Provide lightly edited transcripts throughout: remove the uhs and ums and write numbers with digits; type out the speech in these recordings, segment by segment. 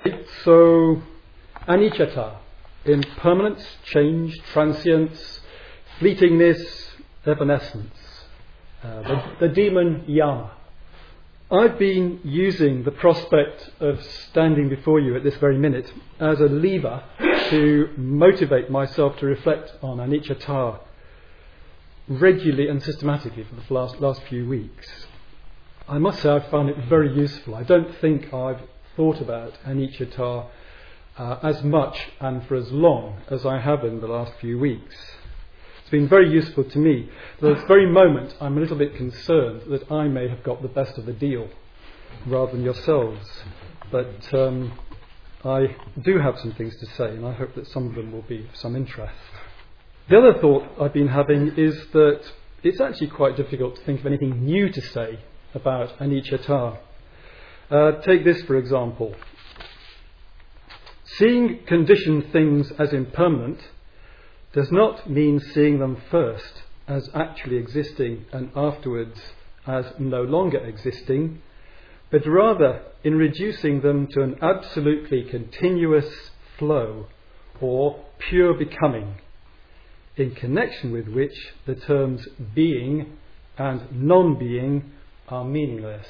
So, anicca, impermanence, change, transience, fleetingness, evanescence. The demon Yama. I've been using the prospect of standing before you at this very minute as a lever to motivate myself to reflect on anicca regularly and systematically for the last few weeks. I must say I've found it very useful. I don't think I've thought about anicca as much and for as long as I have in the last few weeks. It's been very useful to me. But at this very moment, I'm a little bit concerned that I may have got the best of the deal rather than yourselves. But I do have some things to say, and I hope that some of them will be of some interest. The other thought I've been having is that it's actually quite difficult to think of anything new to say about anicca. Take this, for example. Seeing conditioned things as impermanent does not mean seeing them first as actually existing and afterwards as no longer existing, but rather in reducing them to an absolutely continuous flow or pure becoming, in connection with which the terms being and non-being are meaningless.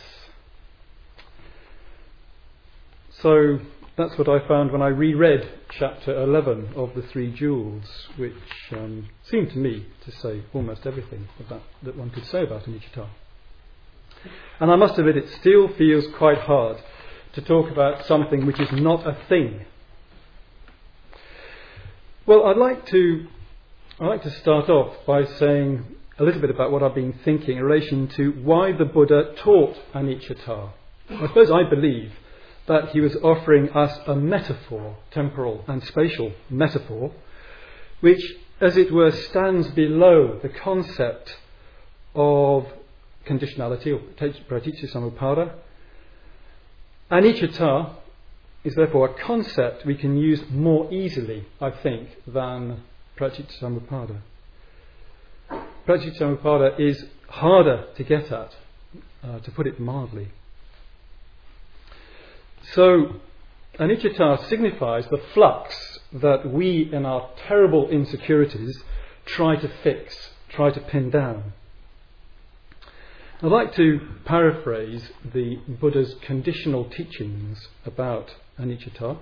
So that's what I found when I reread chapter 11 of the Three Jewels, which seemed to me to say almost everything that one could say about anicca. And I must admit, it still feels quite hard to talk about something which is not a thing. Well, I'd like to start off by saying a little bit about what I've been thinking in relation to why the Buddha taught anicca. I suppose I believe that he was offering us a metaphor, temporal and spatial metaphor, which, as it were, stands below the concept of conditionality, or praticca samuppada. Anicca is therefore a concept we can use more easily, I think, than praticca samuppada. Praticca samuppada is harder to get at, to put it mildly. So, anicca signifies the flux that we, in our terrible insecurities, try to fix, try to pin down. I'd like to paraphrase the Buddha's conditional teachings about anicca.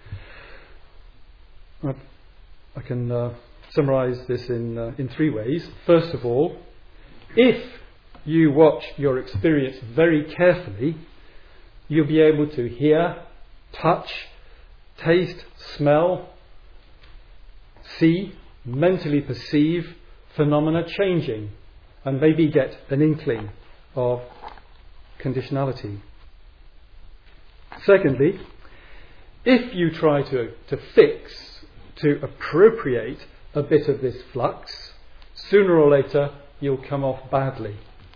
I can summarise this in three ways. First of all, if you watch your experience very carefully, you'll be able to hear, touch, taste, smell, see, mentally perceive phenomena changing, and maybe get an inkling of conditionality. Secondly, if you try to fix, to appropriate a bit of this flux, sooner or later you'll come off badly.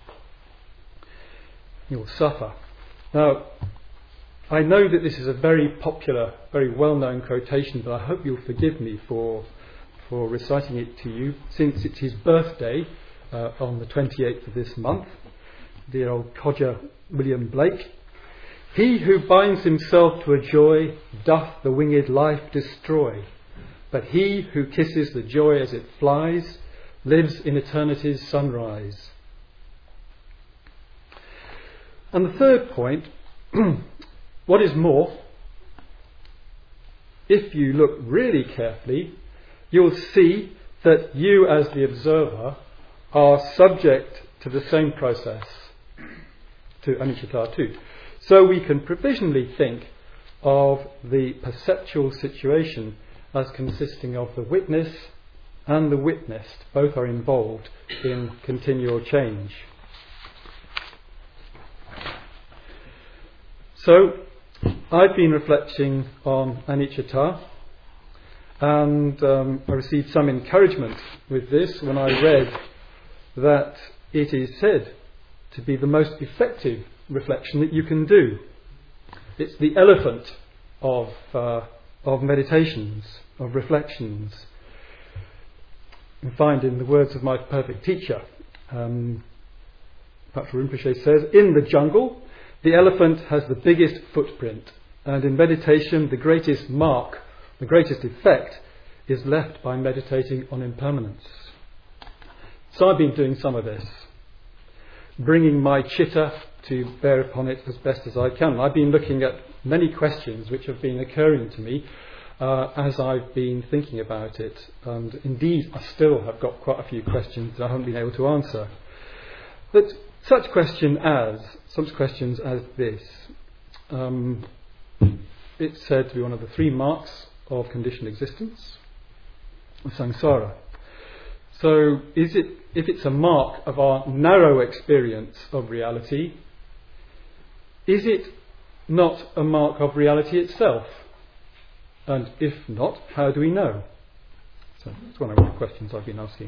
You'll suffer. Now, I know that this is a very popular, very well-known quotation, but I hope you'll forgive me for reciting it to you, since it's his birthday on the 28th of this month. Dear old codger William Blake. He who binds himself to a joy doth the winged life destroy, but he who kisses the joy as it flies lives in eternity's sunrise. And the third point, what is more, if you look really carefully, you'll see that you as the observer are subject to the same process, to anicca too. So we can provisionally think of the perceptual situation as consisting of the witness and the witnessed. Both are involved in continual change. So, I've been reflecting on anicca, and I received some encouragement with this when I read that it is said to be the most effective reflection that you can do. It's the elephant of meditations, of reflections. You find in the words of my perfect teacher, Patrul Rinpoche says, in the jungle, the elephant has the biggest footprint. And in meditation, the greatest mark, the greatest effect, is left by meditating on impermanence. So I've been doing some of this, bringing my chitta to bear upon it as best as I can. I've been looking at many questions which have been occurring to me as I've been thinking about it. And indeed, I still have got quite a few questions that I haven't been able to answer. But such questions as this. It's said to be one of the 3 marks of conditioned existence, of samsara. So if it's a mark of our narrow experience of reality, is it not a mark of reality itself? And if not, how do we know? So that's one of the questions I've been asking.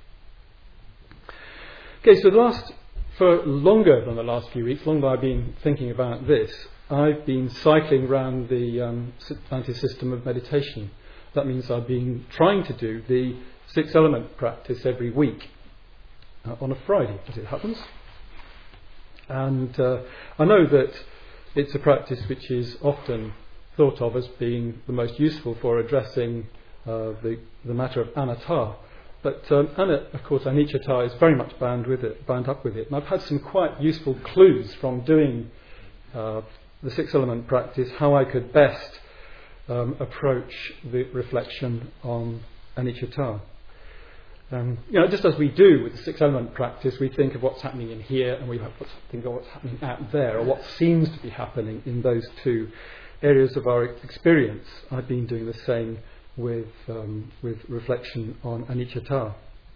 Okay, so for longer than the last few weeks, longer I've been thinking about this, I've been cycling around the Atlantis system of meditation. That means I've been trying to do the 6 element practice every week on a Friday, as it happens. And I know that it's a practice which is often thought of as being the most useful for addressing the matter of anatta. But of course, anicca is very much bound up with it. And I've had some quite useful clues from doing the 6 element practice, how I could best approach the reflection on anicca. Just as we do with the 6 element practice, we think of what's happening in here and we think of what's happening out there, or what seems to be happening in those 2 areas of our experience. I've been doing the same with reflection on anicca.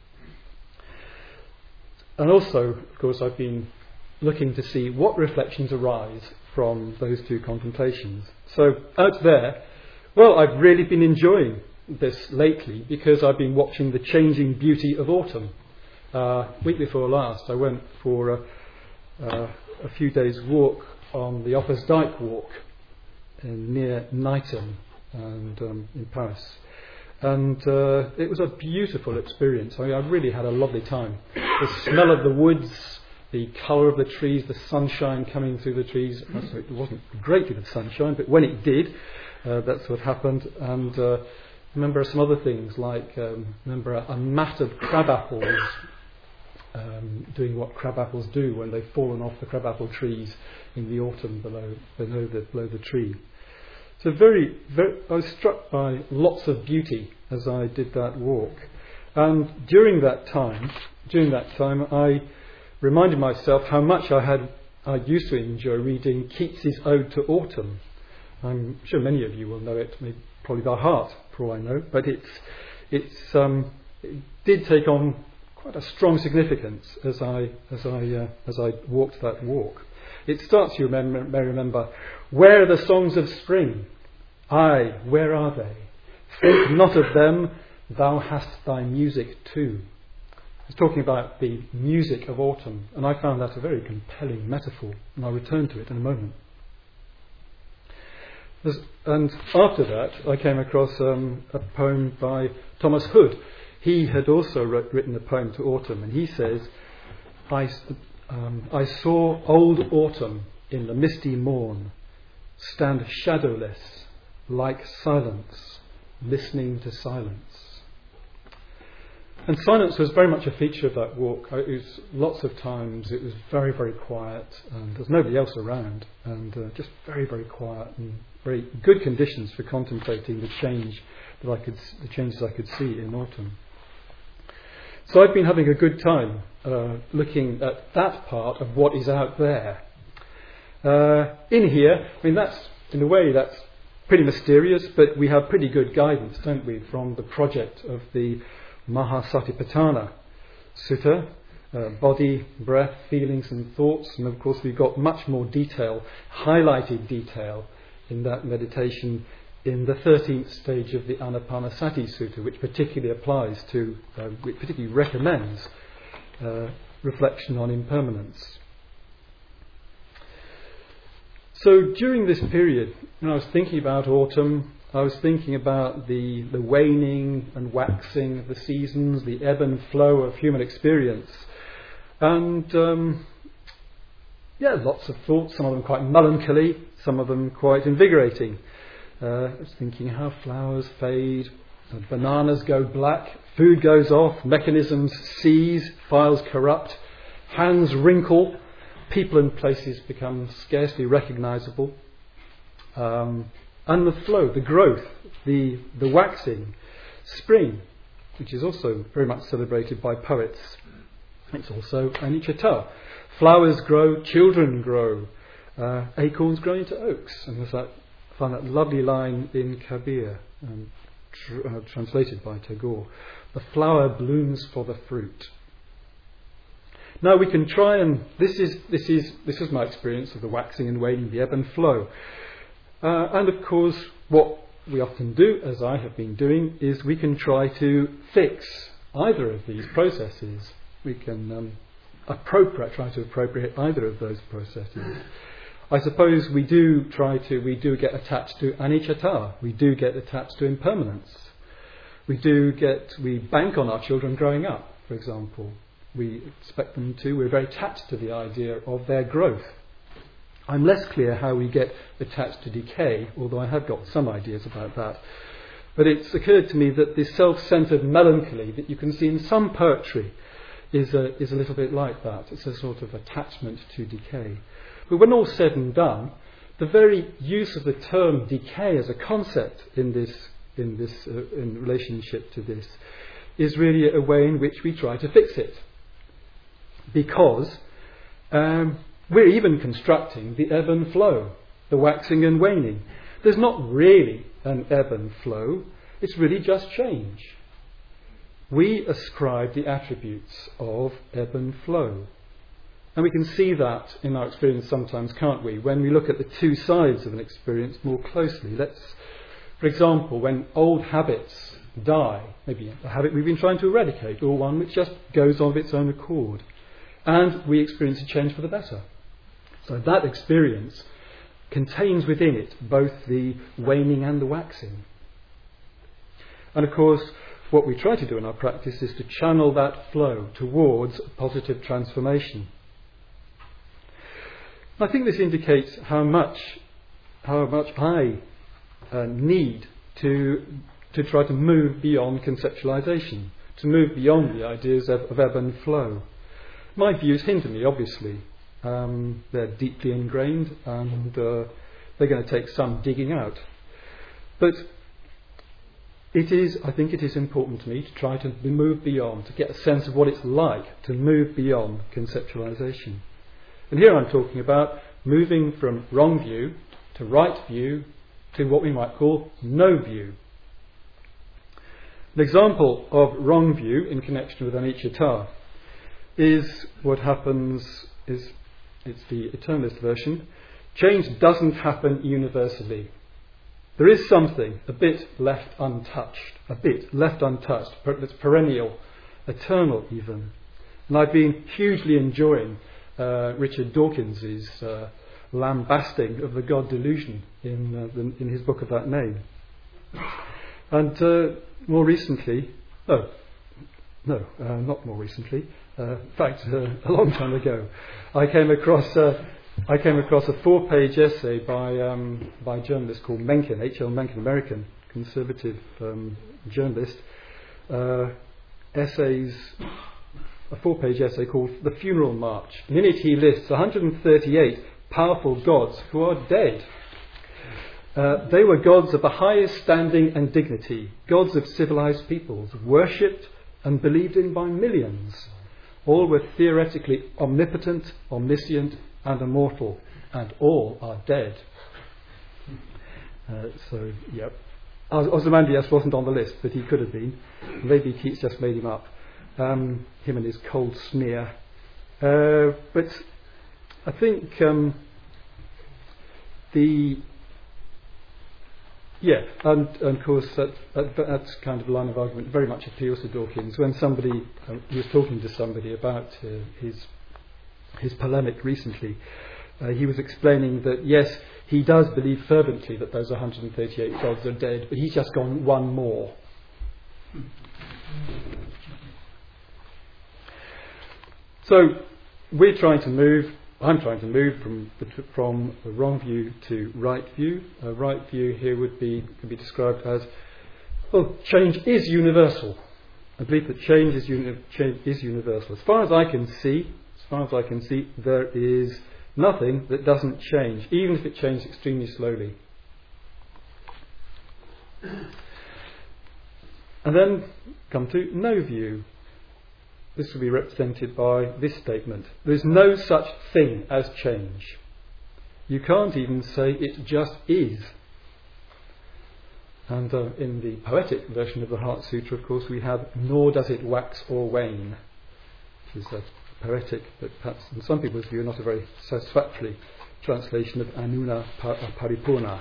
And also, of course, I've been looking to see what reflections arise from those 2 contemplations. So out there, well, I've really been enjoying this lately because I've been watching the changing beauty of autumn. Week before last, I went for a few days' walk on the Opper's Dyke walk near Knighton and in Paris. And it was a beautiful experience. I really had a lovely time. The smell of the woods, the colour of the trees, the sunshine coming through the trees. It wasn't a great deal of sunshine, but when it did, that's what happened. And remember some other things, like remember a mat of crab-apples, doing what crab-apples do when they've fallen off the crab-apple trees in the autumn below the tree. So I was struck by lots of beauty as I did that walk. And during that time, I reminded myself how much I used to enjoy reading Keats's Ode to Autumn. I'm sure many of you will know it, probably by heart, for all I know. But it did take on quite a strong significance as I walked that walk. It starts, you may remember, where are the songs of spring? Aye, where are they? Think not of them, thou hast thy music too. It's talking about the music of autumn, and I found that a very compelling metaphor, and I'll return to it in a moment. And after that, I came across a poem by Thomas Hood. He had also written a poem to autumn, and he says, I saw old autumn in the misty morn stand shadowless, like silence, listening to silence. And silence was very much a feature of that walk. It was lots of times it was very, very quiet, and there's nobody else around, and just very, very quiet and very good conditions for contemplating the changes I could see in autumn. So I've been having a good time looking at that part of what is out there. In here, in a way that's pretty mysterious, but we have pretty good guidance, don't we, from the project of the Mahasatipatthana Sutta, body, breath, feelings and thoughts, and of course we've got much more detail, highlighted detail in that meditation in the 13th stage of the Anapanasati Sutta, which particularly which particularly recommends reflection on impermanence. So during this period, when I was thinking about autumn, I was thinking about the waning and waxing of the seasons, the ebb and flow of human experience. And lots of thoughts, some of them quite melancholy, some of them quite invigorating. I was thinking how flowers fade, bananas go black, food goes off, mechanisms seize, files corrupt, hands wrinkle, people and places become scarcely recognisable. And the flow, the growth, the waxing, spring, which is also very much celebrated by poets. It's also Anicca. Flowers grow, children grow, acorns grow into oaks. And I found that lovely line in Kabir, translated by Tagore. The flower blooms for the fruit. Now we can try and this is my experience of the waxing and waning, the ebb and flow. And of course, what we often do, as I have been doing, is we can try to fix either of these processes. We can try to appropriate either of those processes. I suppose we do get attached to anicca. We do get attached to impermanence. We bank on our children growing up, for example. We expect them to. We're very attached to the idea of their growth. I'm less clear how we get attached to decay, although I have got some ideas about that. But it's occurred to me that this self-centred melancholy that you can see in some poetry is a little bit like that. It's a sort of attachment to decay. But when all's said and done, the very use of the term decay as a concept in relationship to this is really a way in which we try to fix it. Because we're even constructing the ebb and flow, the waxing and waning. There's not really an ebb and flow, it's really just change. We ascribe the attributes of ebb and flow. And we can see that in our experience sometimes, can't we? When we look at the two sides of an experience more closely. For example, when old habits die, maybe a habit we've been trying to eradicate, or one which just goes on of its own accord, and we experience a change for the better. So that experience contains within it both the waning and the waxing. And of course, what we try to do in our practice is to channel that flow towards a positive transformation. I think this indicates how much I need to try to move beyond conceptualization, to move beyond the ideas of ebb and flow. My views hinder me, obviously. They're deeply ingrained and they're going to take some digging out. But I think it is important to me to try to move beyond, to get a sense of what it's like to move beyond conceptualization. And here I'm talking about moving from wrong view to right view to what we might call no view. An example of wrong view in connection with anicca is what happens, it's the eternalist version. Change doesn't happen universally. There is something a bit left untouched, that's perennial, eternal even. And I've been hugely enjoying Richard Dawkins's lambasting of the God delusion in his book of that name. And more recently, not more recently, in fact, a long time ago, I came across a 4-page essay by a journalist called Mencken, H.L. Mencken, American conservative journalist. A 4-page essay called The Funeral March. And in it he lists 138 powerful gods who are dead. They were gods of the highest standing and dignity, gods of civilized peoples, worshipped and believed in by millions. All were theoretically omnipotent, omniscient and immortal, and all are dead. Ozymandias wasn't on the list, but he could have been. Maybe Keats just made him up. Him and his cold sneer. But I think and of course that's kind of a line of argument very much appeals to Dawkins. When he was talking to somebody about his polemic recently, he was explaining that yes, he does believe fervently that those 138 gods are dead, but he's just gone one more. So we're trying to move I'm trying to move from a wrong view to right view. A right view here could be described as, well, change is universal. I believe that change is universal. As far as I can see, there is nothing that doesn't change, even if it changes extremely slowly. And then come to no view. This will be represented by this statement. There is no such thing as change. You can't even say it just is. And in the poetic version of the Heart Sutra, of course, we have, nor does it wax or wane, which is a poetic, but perhaps in some people's view, not a very satisfactory translation of Anuna Paripurna.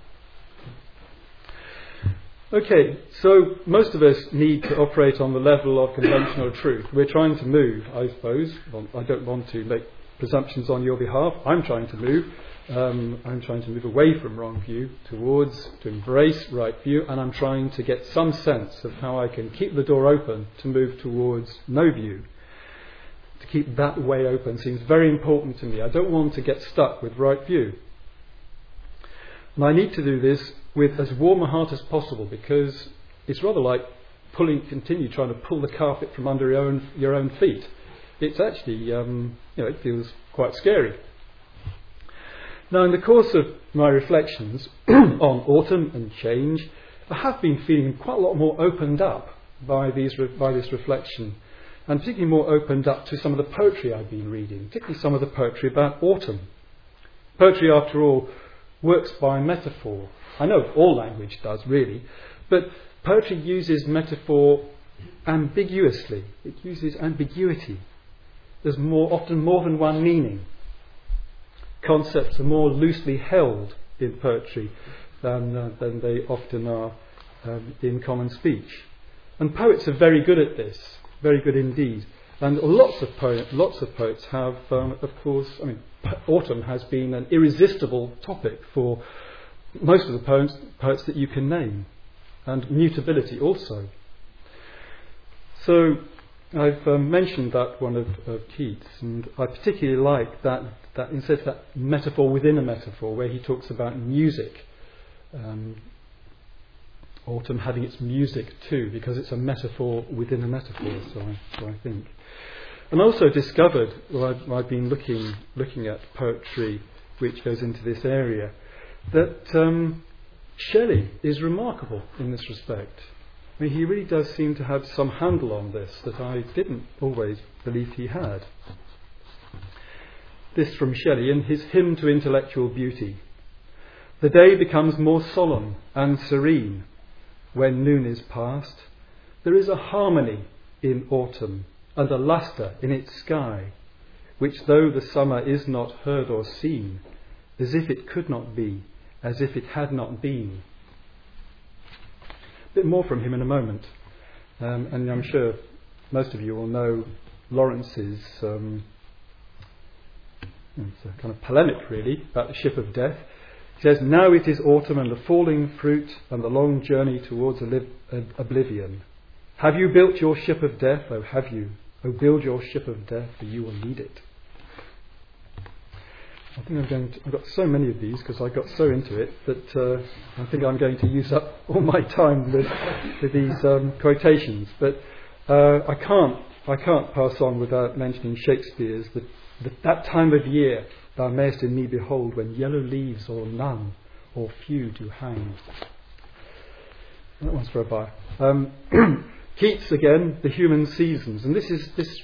Okay, so most of us need to operate on the level of conventional truth. We're trying to move, I suppose. Well, I don't want to make presumptions on your behalf. I'm trying to move. I'm trying to move away from wrong view to embrace right view, and I'm trying to get some sense of how I can keep the door open to move towards no view. To keep that way open seems very important to me. I don't want to get stuck with right view. And I need to do this with as warm a heart as possible, because it's rather like continue trying to pull the carpet from under your own feet. It's actually, it feels quite scary. Now, in the course of my reflections on autumn and change, I have been feeling quite a lot more opened up by this reflection, and particularly more opened up to some of the poetry I've been reading, particularly some of the poetry about autumn. Poetry, after all, works by metaphor. I know all language does, really, but poetry uses metaphor ambiguously. It uses ambiguity. There's often more than one meaning. Concepts are more loosely held in poetry than they often are in common speech. And poets are very good at this, very good indeed. And lots of poets have, of course, autumn has been an irresistible topic for most of the poets that you can name, and mutability also. So I've mentioned that one of Keats, and I particularly like that instead of that metaphor within a metaphor, where he talks about music, autumn having its music too, because it's a metaphor within a metaphor. So I think. And also discovered, I've been looking at poetry which goes into this area, that Shelley is remarkable in this respect. He really does seem to have some handle on this that I didn't always believe he had. This from Shelley in his Hymn to Intellectual Beauty. The day becomes more solemn and serene when noon is past. There is a harmony in autumn and a lustre in its sky, which though the summer is not heard or seen, as if it could not be, as if it had not been. A bit more from him in a moment, and I'm sure most of you will know Lawrence's it's a kind of polemic really about the ship of death. He says, now it is autumn and the falling fruit and the long journey towards oblivion. Have you built your ship of death? Oh, have you? Oh, build your ship of death, for you will need it. I think I've got so many of these because I got so into it that I think I'm going to use up all my time with these quotations. But I can't pass on without mentioning Shakespeare's that time of year thou mayest in me behold, when yellow leaves or none or few do hang. That one's for a buyer. Keats again, the human seasons, and this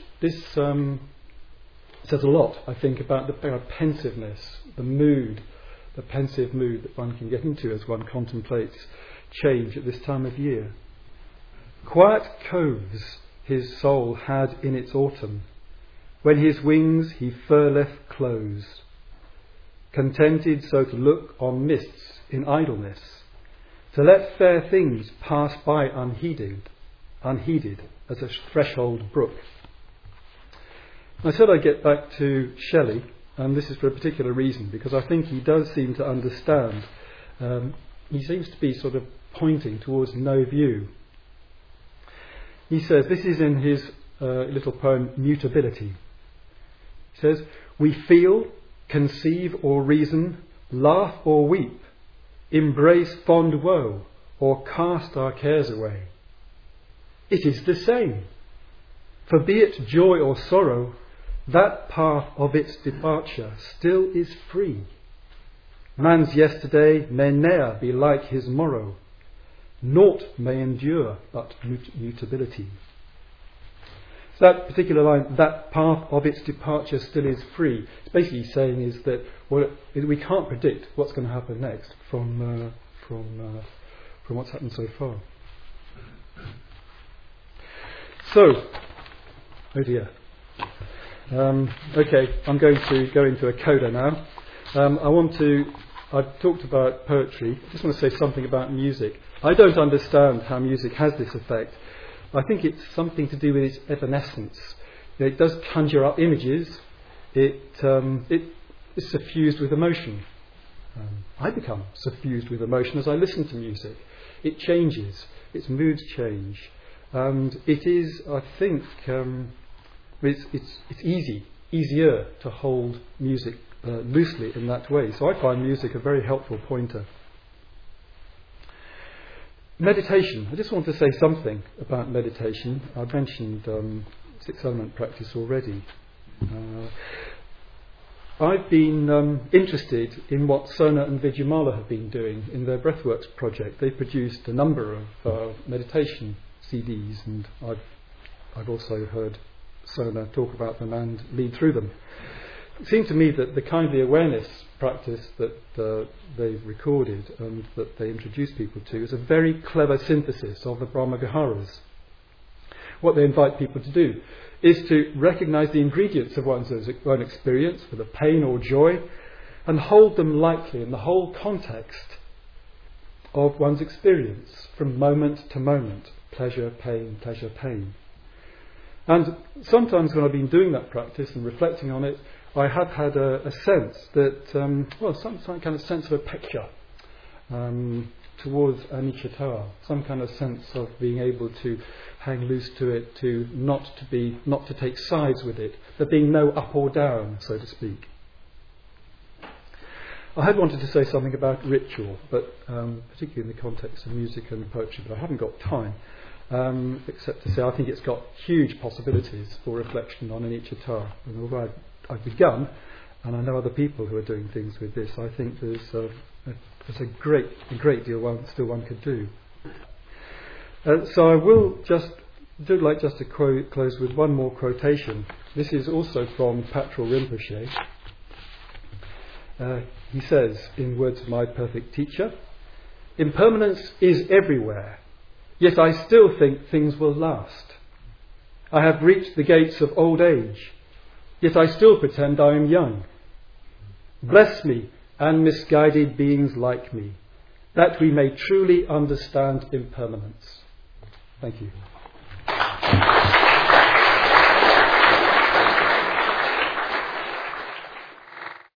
says a lot, I think, about the pensiveness, the pensive mood that one can get into as one contemplates change at this time of year. Quiet coves his soul had in its autumn, when his wings he furleth closed, contented so to look on mists in idleness, to let fair things pass by unheeded as a threshold brook. I said I'd get back to Shelley, and this is for a particular reason, because I think he does seem to understand. He seems to be sort of pointing towards no view. He says, this is in his little poem Mutability. He says, we feel, conceive or reason, laugh or weep, embrace fond woe, or cast our cares away. It is the same. For be it joy or sorrow, that path of its departure still is free. Man's yesterday may ne'er be like his morrow. Naught may endure but mutability. So that particular line, that path of its departure still is free, it's basically saying is that we can't predict what's going to happen next from what's happened so far. So, oh dear. Okay, I'm going to go into a coda now. I've talked about poetry. I just want to say something about music. I don't understand how music has this effect. I think it's something to do with its evanescence. It does conjure up images. It is suffused with emotion. I become suffused with emotion as I listen to music. It changes. Its moods change. And it is, I think, it's easier to hold music loosely in that way. So I find music a very helpful pointer. Meditation. I just want to say something about meditation. I've mentioned six element practice already. I've been interested in what Sona and Vidyamala have been doing in their Breathworks project. They produced a number of meditation CDs, and I've also heard Sona talk about them and lead through them. It seemed to me that the kindly awareness practice that they've recorded and that they introduce people to is a very clever synthesis of the Brahmaviharas. What they invite people to do is to recognise the ingredients of one's own experience, whether pain or joy, and hold them lightly in the whole context of one's experience from moment to moment. Pleasure, pain, pleasure, pain. And sometimes when I've been doing that practice and reflecting on it, I have had a sense that, some kind of sense of apeksha towards anicca, some kind of sense of being able to hang loose to it, to not to take sides with it, there being no up or down, so to speak. I had wanted to say something about ritual, but particularly in the context of music and poetry, but I haven't got time, except to say I think it's got huge possibilities for reflection on anicca. And although I've begun, and I know other people who are doing things with this, I think there's a great deal one could do. So I will like to close with one more quotation. This is also from Patrul Rinpoche. He says, in words of my perfect teacher, "Impermanence is everywhere, yet I still think things will last. I have reached the gates of old age, yet I still pretend I am young. Bless me and misguided beings like me, that we may truly understand impermanence." Thank you.